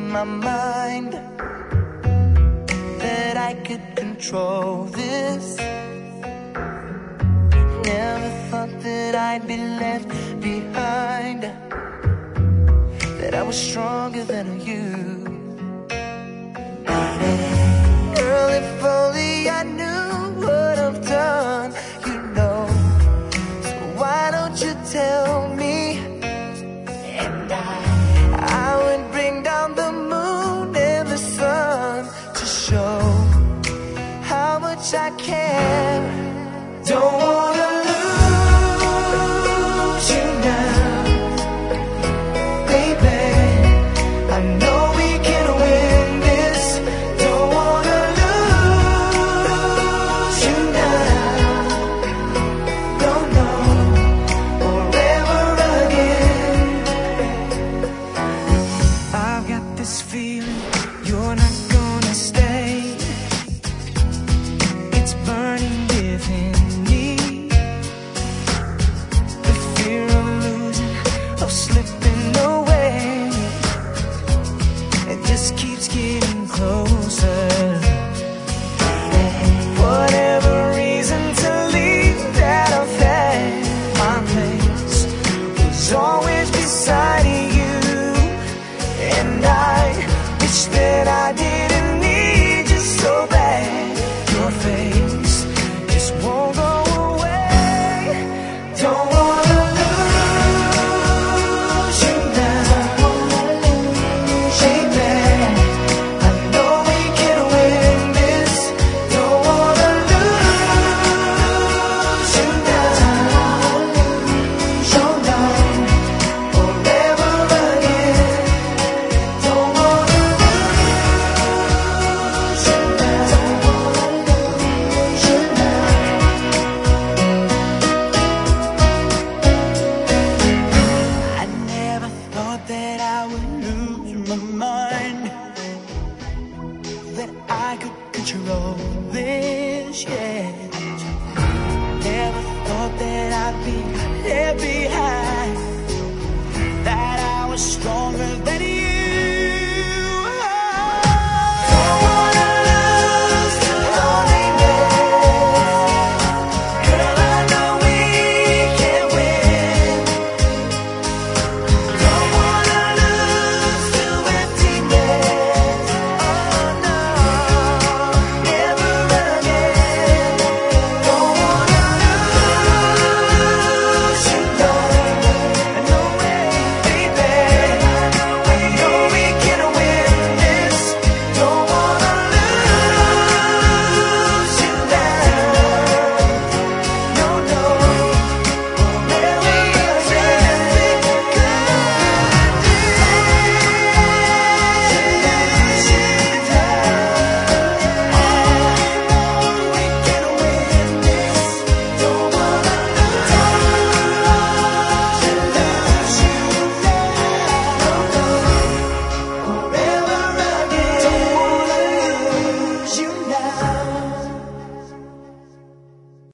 my mind that I could control this. Never thought that I'd be left behind, that I was stronger than you. Girl, if only I knew what I've done, you know. So why don't you tell me? And I would bring down the moon and the sun to show how much I care. Don't wanna lose you now, baby. I know we can win this. Don't wanna lose you now, no, no, or ever again. I've got this feeling you're not gonna stay. It's burning within me, the fear of losing, of slipping away. It just keeps getting closer. Whatever reason to leave that affair, my place was always beside you. And I wish that I didn't need you so bad. Your face just won't go away. Don't wanna lose you now, baby. I know we can win this. Don't wanna lose you now, so long, or ever again. Don't wanna lose you now, I never thought that I would lose my mind, that I could control this, yeah. Never thought that I'd be there